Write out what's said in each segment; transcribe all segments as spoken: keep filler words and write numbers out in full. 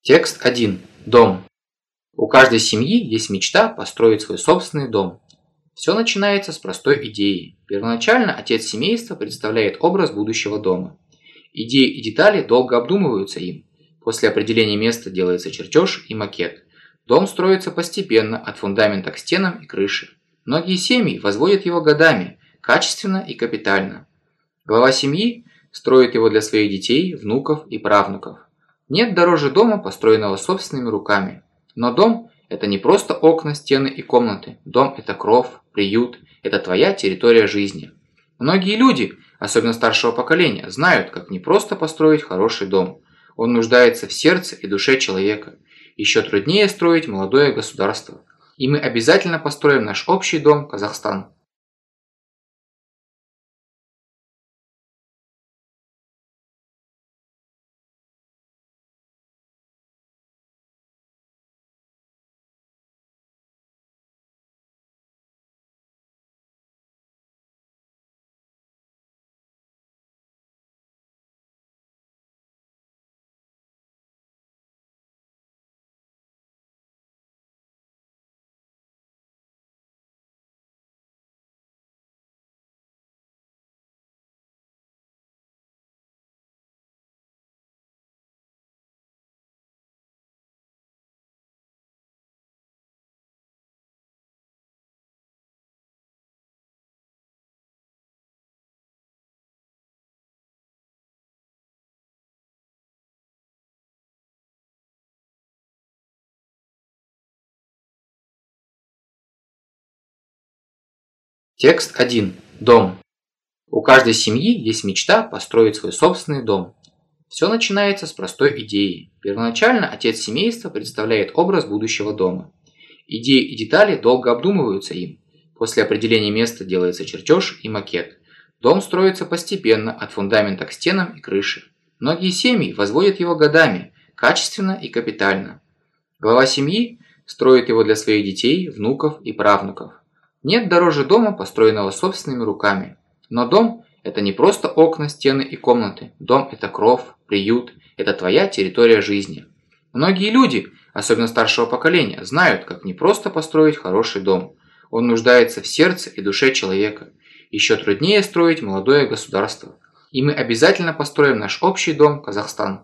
Текст один. Дом. У каждой семьи есть мечта построить свой собственный дом. Все начинается с простой идеи. Первоначально отец семейства представляет образ будущего дома. Идеи и детали долго обдумываются им. После определения места делается чертеж и макет. Дом строится постепенно, от фундамента к стенам и крыше. Многие семьи возводят его годами, качественно и капитально. Глава семьи строит его для своих детей, внуков и правнуков. Нет дороже дома, построенного собственными руками. Но дом – это не просто окна, стены и комнаты. Дом – это кров, приют, это твоя территория жизни. Многие люди, особенно старшего поколения, знают, как не просто построить хороший дом. Он нуждается в сердце и душе человека. Еще труднее строить молодое государство. И мы обязательно построим наш общий дом – Казахстан. Текст один. Дом. У каждой семьи есть мечта построить свой собственный дом. Все начинается с простой идеи. Первоначально отец семейства представляет образ будущего дома. Идеи и детали долго обдумываются им. После определения места делается чертеж и макет. Дом строится постепенно, от фундамента к стенам и крыше. Многие семьи возводят его годами, качественно и капитально. Глава семьи строит его для своих детей, внуков и правнуков. Нет дороже дома, построенного собственными руками. Но дом – это не просто окна, стены и комнаты. Дом – это кров, приют, это твоя территория жизни. Многие люди, особенно старшего поколения, знают, как не просто построить хороший дом. Он нуждается в сердце и душе человека. Еще труднее строить молодое государство. И мы обязательно построим наш общий дом – Казахстан.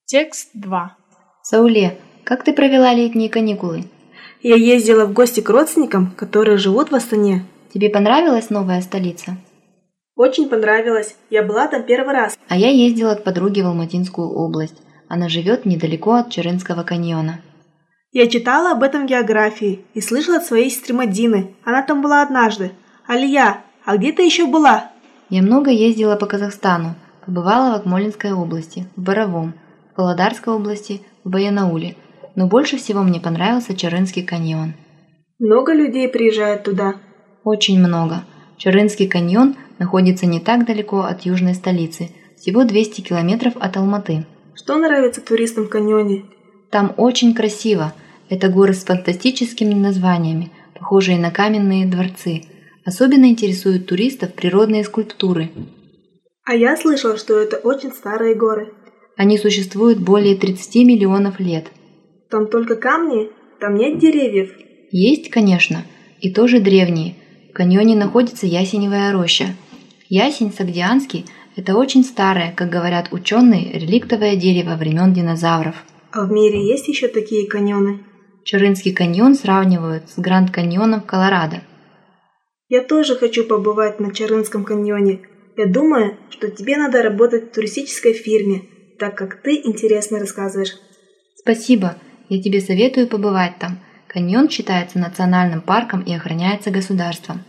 Текст два. Сауле, как ты провела летние каникулы? Я ездила в гости к родственникам, которые живут в Астане. Тебе понравилась новая столица? Очень понравилось. Я была там первый раз. А я ездила к подруге в Алматинскую область. Она живет недалеко от Чарынского каньона. Я читала об этом в географии и слышала от своей сестры Мадины. Она там была однажды. Алия, а где ты еще была? Я много ездила по Казахстану. Побывала в Акмолинской области, в Боровом, в Павлодарской области, в Баянауле. Но больше всего мне понравился Чарынский каньон. Много людей приезжают туда? Очень много. Чарынский каньон находится не так далеко от южной столицы, всего двести километров от Алматы. Что нравится туристам в каньоне? Там очень красиво. Это горы с фантастическими названиями, похожие на каменные дворцы. Особенно интересуют туристов природные скульптуры. А я слышала, что это очень старые горы. Они существуют более тридцати миллионов лет. Там только камни? Там нет деревьев? Есть, конечно, и тоже древние. В каньоне находится ясеневая роща. Ясень сагдианский – это очень старое, как говорят ученые, реликтовое дерево времен динозавров. А в мире есть еще такие каньоны? Чарынский каньон сравнивают с Гранд-каньоном в Колорадо. Я тоже хочу побывать на Чарынском каньоне. Я думаю, что тебе надо работать в туристической фирме, так как ты интересно рассказываешь. Спасибо, я тебе советую побывать там. Каньон считается национальным парком и охраняется государством.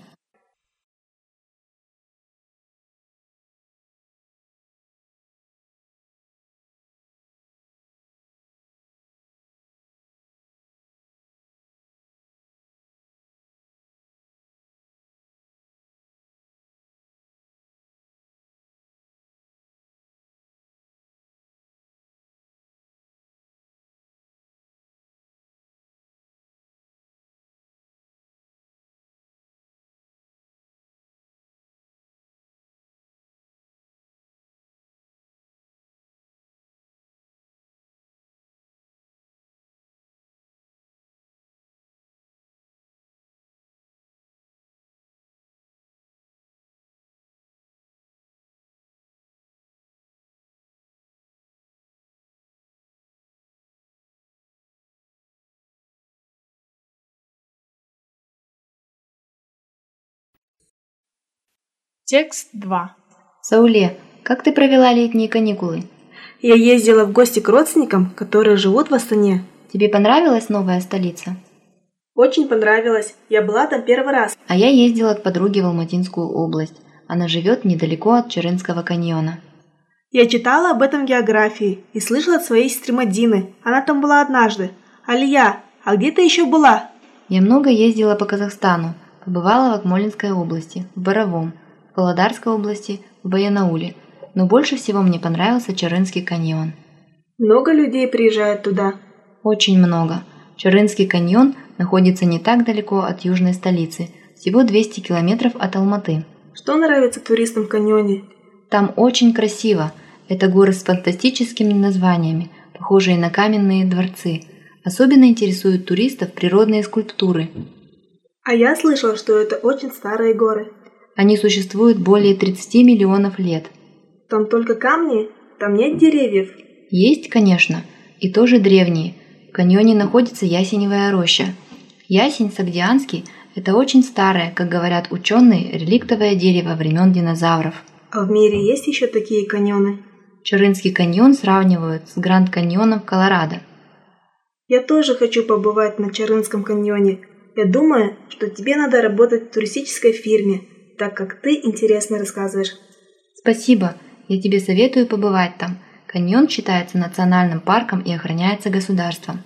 Текст два. Сауле, как ты провела летние каникулы? Я ездила в гости к родственникам, которые живут в Астане. Тебе понравилась новая столица? Очень понравилось. Я была там первый раз. А я ездила к подруге в Алматинскую область. Она живет недалеко от Чарынского каньона. Я читала об этом в географии и слышала от своей сестры Мадины. Она там была однажды. Алия, а где ты еще была? Я много ездила по Казахстану. Побывала в Акмолинской области, в Боровом, в Павлодарской области, в Баянауле. Но больше всего мне понравился Чарынский каньон. Много людей приезжают туда? Очень много. Чарынский каньон находится не так далеко от южной столицы, всего двести километров от Алматы. Что нравится туристам в каньоне? Там очень красиво. Это горы с фантастическими названиями, похожие на каменные дворцы. Особенно интересуют туристов природные скульптуры. А я слышала, что это очень старые горы. Они существуют более тридцати миллионов лет. Там только камни? Там нет деревьев? Есть, конечно, и тоже древние. В каньоне находится ясеневая роща. Ясень сагдианский – это очень старое, как говорят ученые, реликтовое дерево времен динозавров. А в мире есть еще такие каньоны? Чарынский каньон сравнивают с Гранд-каньоном в Колорадо. Я тоже хочу побывать на Чарынском каньоне. Я думаю, что тебе надо работать в туристической фирме, так как ты интересно рассказываешь. Спасибо, я тебе советую побывать там. Каньон считается национальным парком и охраняется государством.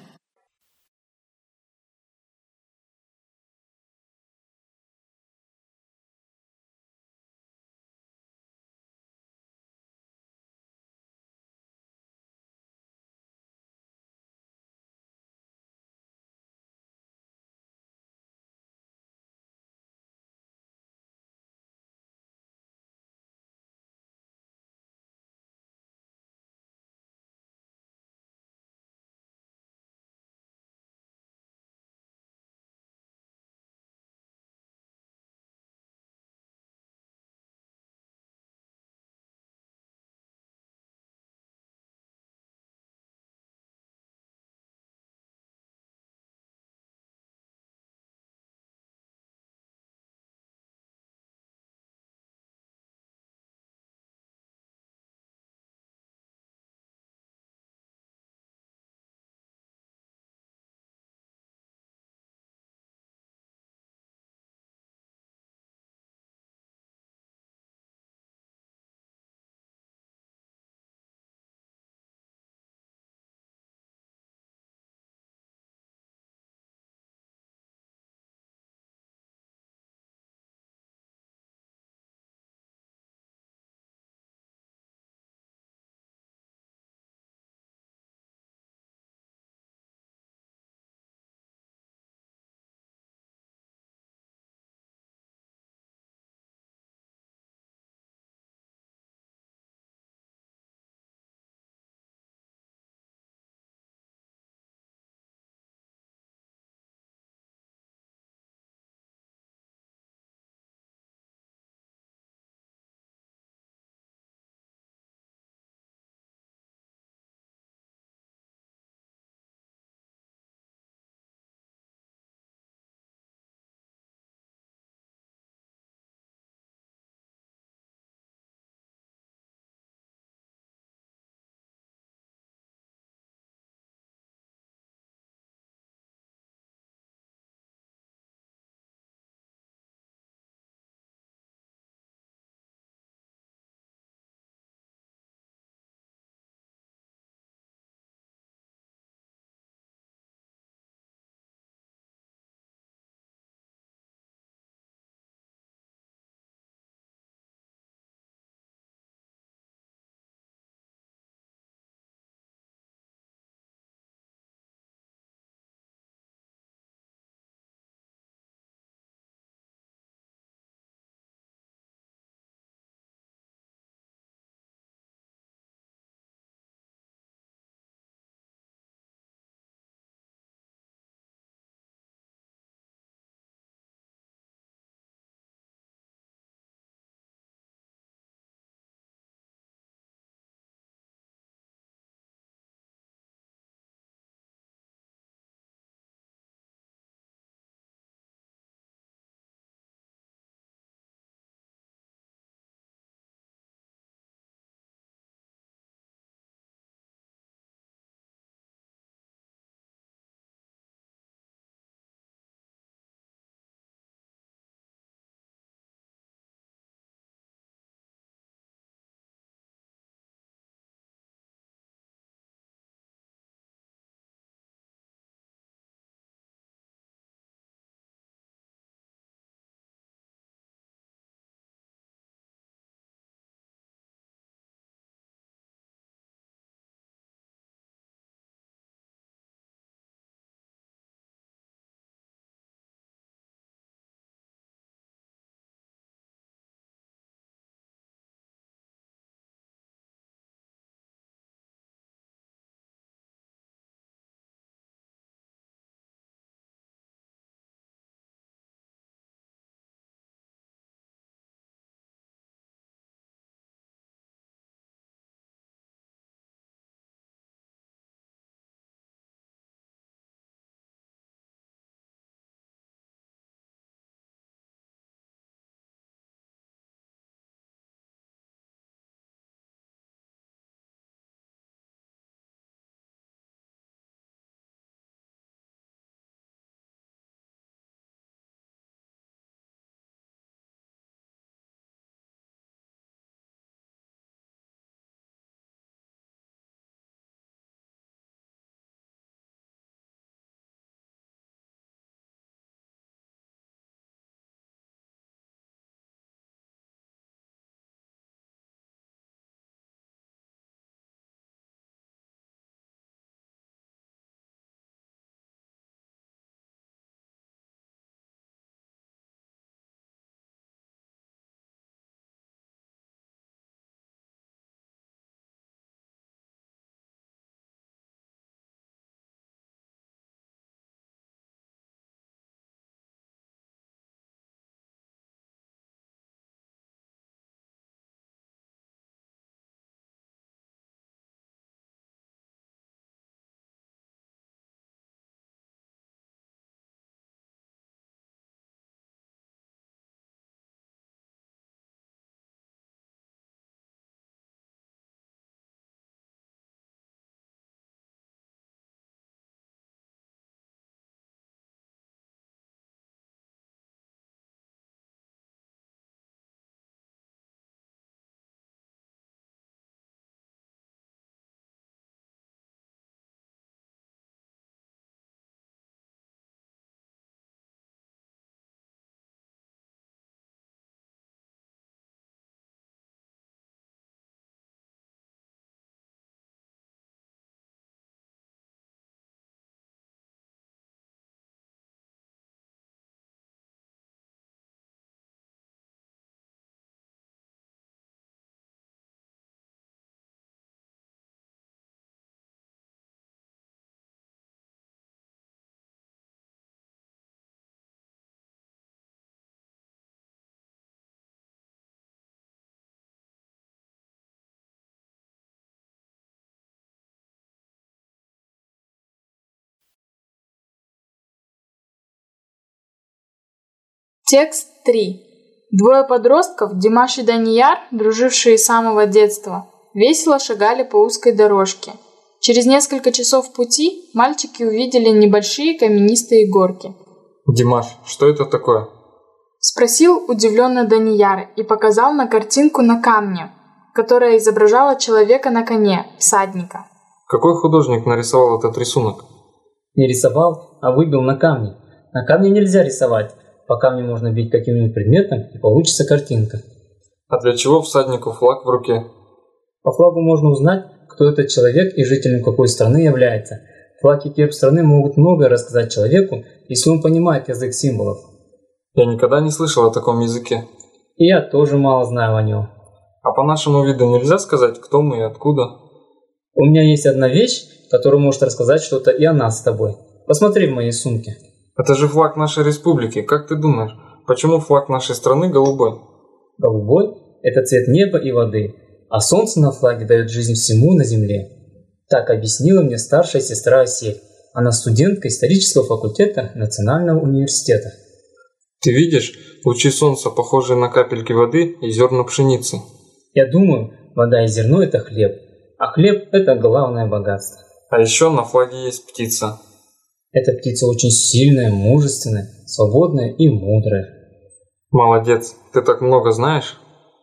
Текст три. Двое подростков, Димаш и Данияр, дружившие с самого детства, весело шагали по узкой дорожке. Через несколько часов пути мальчики увидели небольшие каменистые горки. «Димаш, что это такое?» — спросил удивленно Данияр и показал на картинку на камне, которая изображала человека на коне, всадника. «Какой художник нарисовал этот рисунок?» «Не рисовал, а выбил на камне. На камне нельзя рисовать. По камню можно бить каким-нибудь предметом, и получится картинка». «А для чего всаднику флаг в руке?» «По флагу можно узнать, кто этот человек и жителем какой страны является. Флаг и герб страны могут многое рассказать человеку, если он понимает язык символов». «Я никогда не слышал о таком языке». «И я тоже мало знаю о нем». «А по нашему виду нельзя сказать, кто мы и откуда?» «У меня есть одна вещь, которая может рассказать что-то и о нас с тобой. Посмотри в моей сумке». «Это же флаг нашей республики. Как ты думаешь, почему флаг нашей страны голубой?» «Голубой – это цвет неба и воды, а солнце на флаге дает жизнь всему на земле». Так объяснила мне старшая сестра Асель. Она студентка исторического факультета Национального университета. «Ты видишь, лучи солнца, похожие на капельки воды и зерна пшеницы?» «Я думаю, вода и зерно – это хлеб, а хлеб – это главное богатство». «А еще на флаге есть птица». «Эта птица очень сильная, мужественная, свободная и мудрая». «Молодец, ты так много знаешь».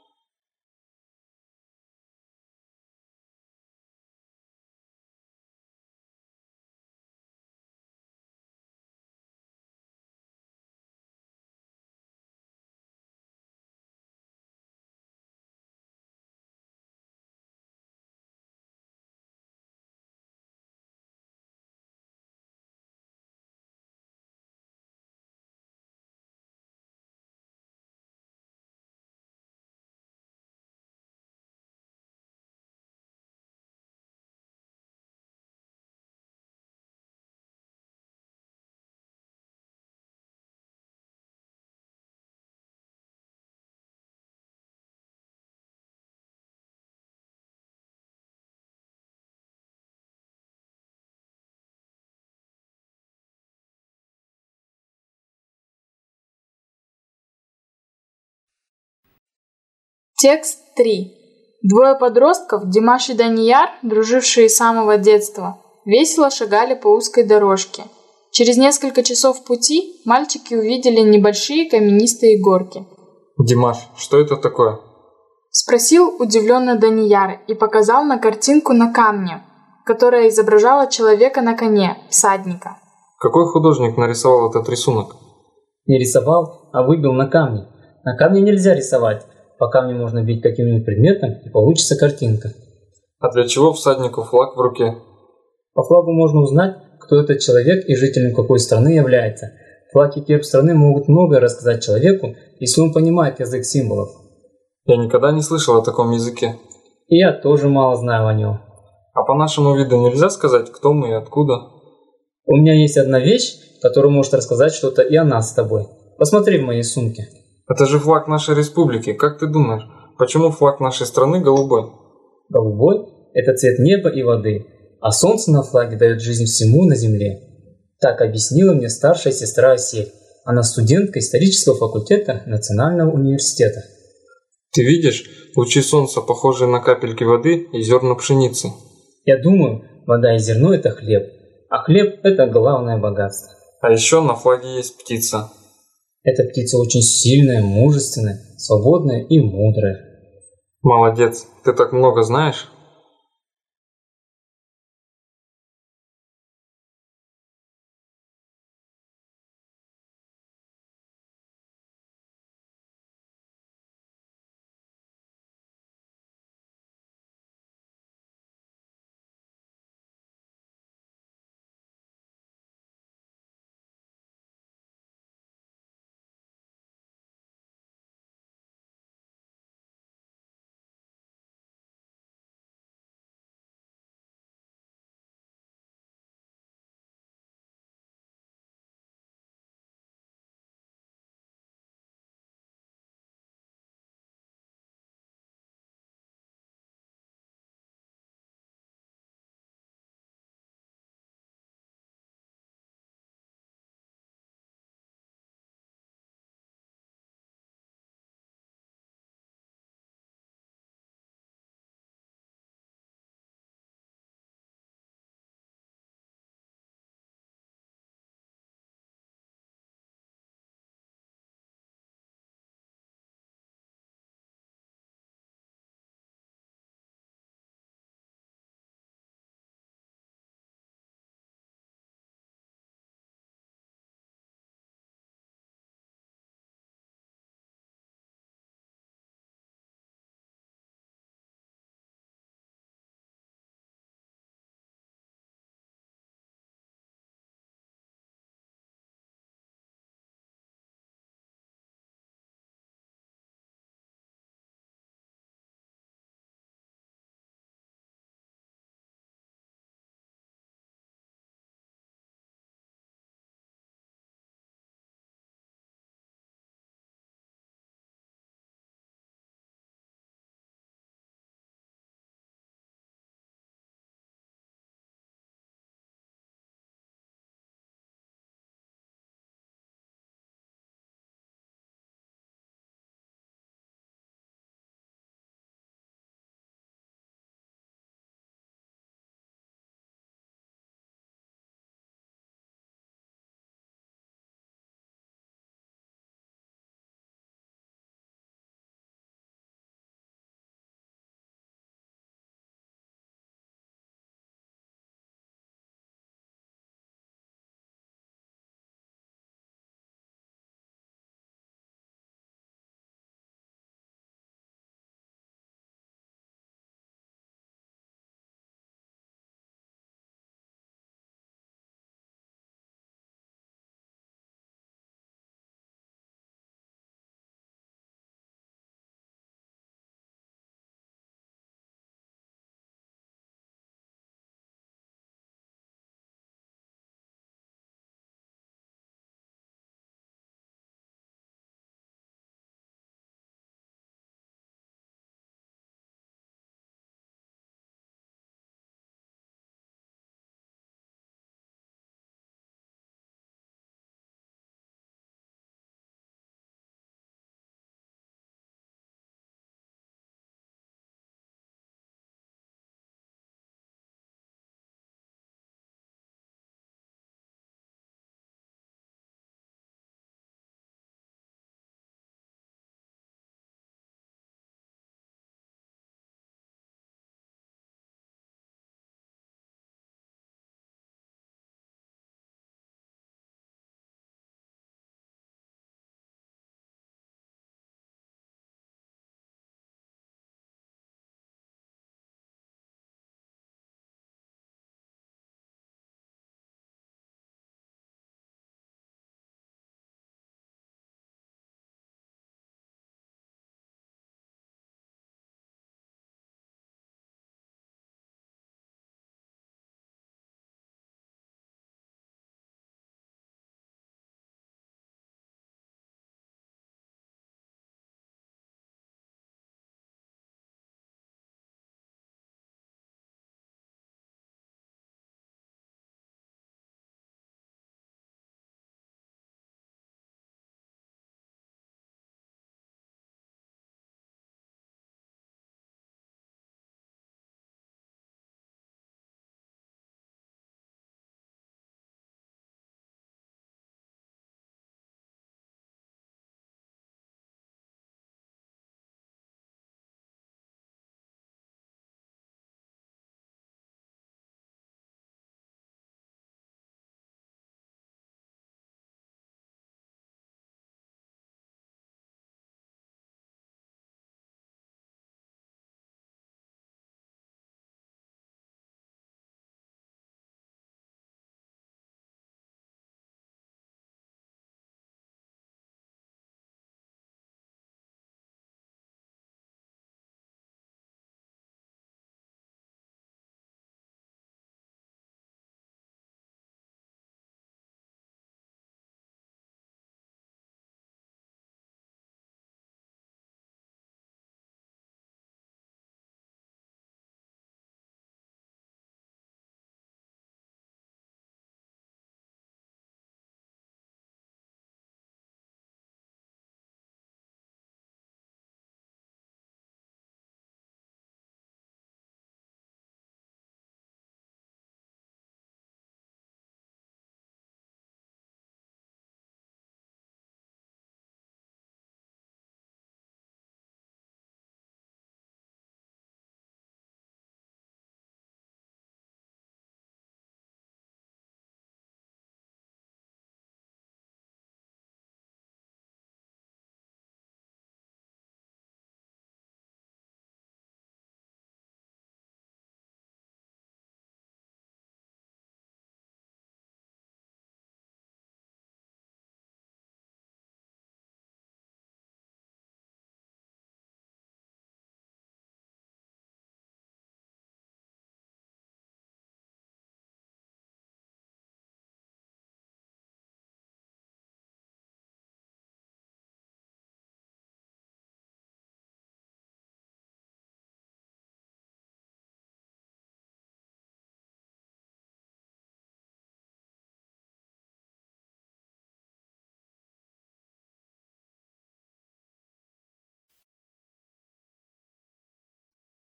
Текст три. Двое подростков, Димаш и Данияр, дружившие с самого детства, весело шагали по узкой дорожке. Через несколько часов пути мальчики увидели небольшие каменистые горки. «Димаш, что это такое?» — спросил удивленно Данияр и показал на картинку на камне, которая изображала человека на коне, всадника. «Какой художник нарисовал этот рисунок?» «Не рисовал, а выбил на камне. На камне нельзя рисовать. По камню можно бить каким-нибудь предметом, и получится картинка». «А для чего всаднику флаг в руке?» «По флагу можно узнать, кто этот человек и жителем какой страны является. Флаг и герб страны могут многое рассказать человеку, если он понимает язык символов». «Я никогда не слышал о таком языке». «И я тоже мало знаю о нем». «А по нашему виду нельзя сказать, кто мы и откуда?» «У меня есть одна вещь, которая может рассказать что-то и о нас с тобой. Посмотри в моей сумке». «Это же флаг нашей республики. Как ты думаешь, почему флаг нашей страны голубой?» «Голубой – это цвет неба и воды, а солнце на флаге дает жизнь всему на земле». Так объяснила мне старшая сестра Асель. Она студентка исторического факультета Национального университета. «Ты видишь, лучи солнца, похожие на капельки воды и зерна пшеницы». «Я думаю, вода и зерно – это хлеб, а хлеб – это главное богатство». «А еще на флаге есть птица». «Эта птица очень сильная, мужественная, свободная и мудрая». «Молодец, ты так много знаешь».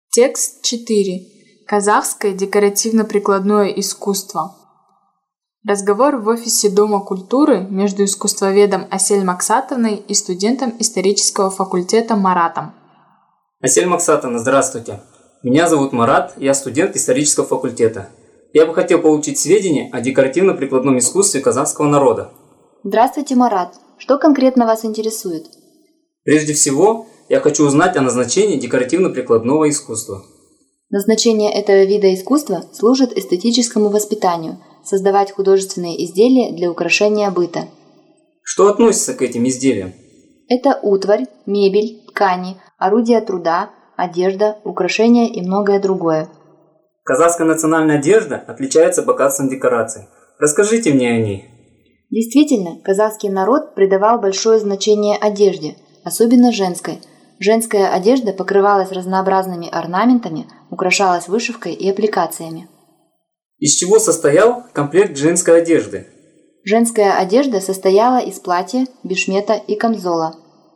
Текст четыре. Казахское декоративно-прикладное искусство. Разговор в офисе Дома культуры между искусствоведом Асель Максатовной и студентом исторического факультета Маратом. Асель Максатовна, здравствуйте. Меня зовут Марат, я студент исторического факультета. Я бы хотел получить сведения о декоративно-прикладном искусстве казахского народа. Здравствуйте, Марат. Что конкретно вас интересует? Прежде всего, я хочу узнать о назначении декоративно-прикладного искусства. Назначение этого вида искусства служит эстетическому воспитанию, создавать художественные изделия для украшения быта. Что относится к этим изделиям? Это утварь, мебель, ткани, орудия труда, одежда, украшения и многое другое. Казахская национальная одежда отличается богатством декораций. Расскажите мне о ней. Действительно, казахский народ придавал большое значение одежде, особенно женской. Женская одежда покрывалась разнообразными орнаментами, украшалась вышивкой и аппликациями. Из чего состоял комплект женской одежды? Женская одежда состояла из платья, бешмета и камзола.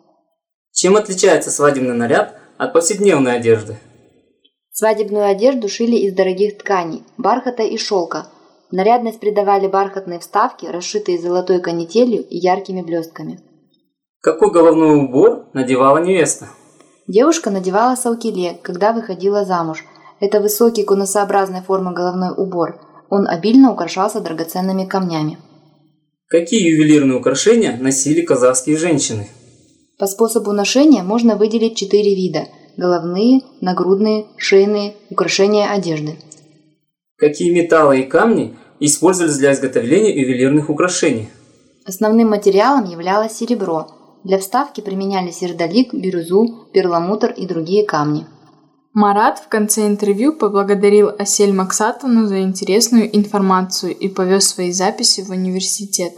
Чем отличается свадебный наряд от повседневной одежды? Свадебную одежду шили из дорогих тканей, бархата и шелка. Нарядность придавали бархатные вставки, расшитые золотой канителью и яркими блестками. Какой головной убор надевала невеста? Девушка надевала саукиле, когда выходила замуж. Это высокий конусообразной формы головной убор. Он обильно украшался драгоценными камнями. Какие ювелирные украшения носили казахские женщины? По способу ношения можно выделить четыре вида – головные, нагрудные, шейные, украшения одежды. Какие металлы и камни использовались для изготовления ювелирных украшений? Основным материалом являлось серебро. Для вставки применяли сердолик, бирюзу, перламутр и другие камни. Марат в конце интервью поблагодарил Асель Максатовну за интересную информацию и повез свои записи в университет.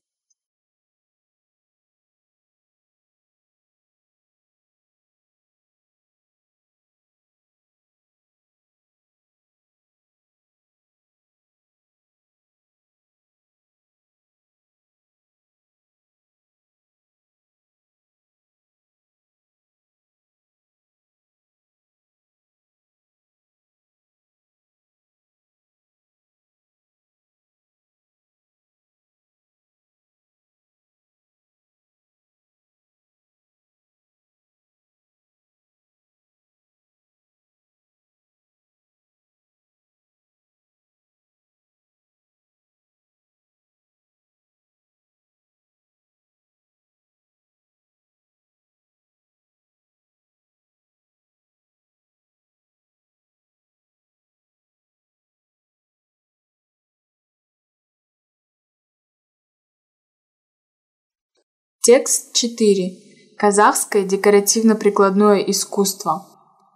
Текст четыре. Казахское декоративно-прикладное искусство.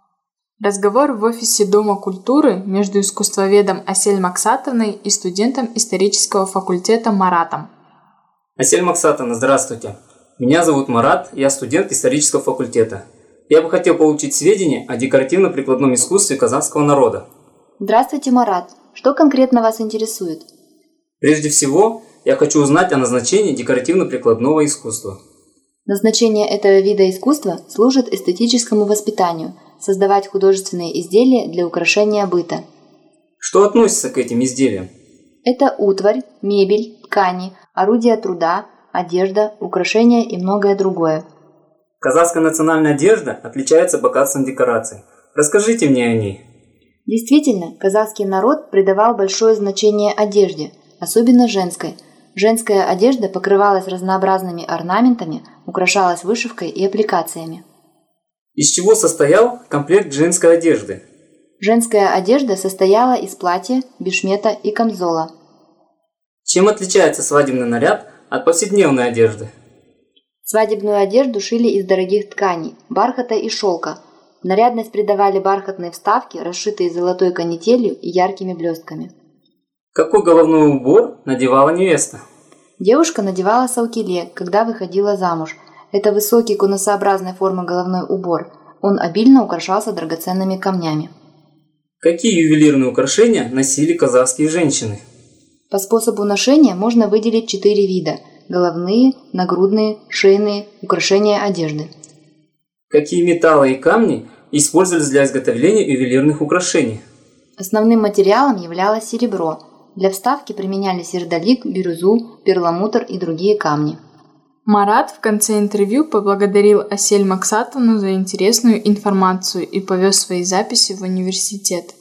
Разговор в офисе Дома культуры между искусствоведом Асель Максатовной и студентом исторического факультета Маратом. Асель Максатовна, здравствуйте. Меня зовут Марат, я студент исторического факультета. Я бы хотел получить сведения о декоративно-прикладном искусстве казахского народа. Здравствуйте, Марат. Что конкретно вас интересует? Прежде всего, я хочу узнать о назначении декоративно-прикладного искусства. Назначение этого вида искусства служит эстетическому воспитанию, создавать художественные изделия для украшения быта. Что относится к этим изделиям? Это утварь, мебель, ткани, орудия труда, одежда, украшения и многое другое. Казахская национальная одежда отличается богатством декораций. Расскажите мне о ней. Действительно, казахский народ придавал большое значение одежде, особенно женской. Женская одежда покрывалась разнообразными орнаментами, украшалась вышивкой и аппликациями. Из чего состоял комплект женской одежды? Женская одежда состояла из платья, бешмета и камзола. Чем отличается свадебный наряд от повседневной одежды? Свадебную одежду шили из дорогих тканей, бархата и шелка. Нарядность придавали бархатные вставки, расшитые золотой канителью и яркими блестками. Какой головной убор надевала невеста? Девушка надевала саукиле, когда выходила замуж. Это высокий конусообразной формы головной убор. Он обильно украшался драгоценными камнями. Какие ювелирные украшения носили казахские женщины? По способу ношения можно выделить четыре вида – головные, нагрудные, шейные, украшения одежды. Какие металлы и камни и использовались для изготовления ювелирных украшений. Основным материалом являлось серебро. Для вставки применяли сердолик, бирюзу, перламутр и другие камни. Марат в конце интервью поблагодарил Асель Максатовну за интересную информацию и повез свои записи в университет.